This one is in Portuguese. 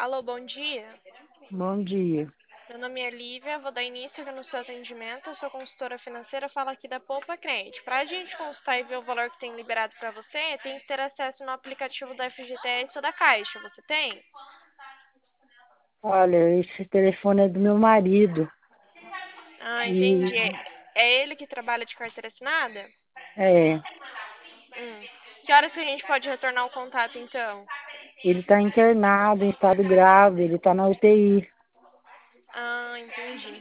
Alô, bom dia. Bom dia. Meu nome é Lívia, vou dar início aqui no seu atendimento. Eu sou consultora financeira, falo aqui da Poupa Cliente. Para a gente consultar e ver o valor que tem liberado para você, tem que ter acesso no aplicativo da FGTS ou da Caixa. Você tem? Olha, esse telefone é do meu marido Ah, entendi. e É ele que trabalha de carteira assinada? é, Que horas que a gente pode retornar o contato, então? ele está internado em estado grave, ele está na UTI. Ah, entendi.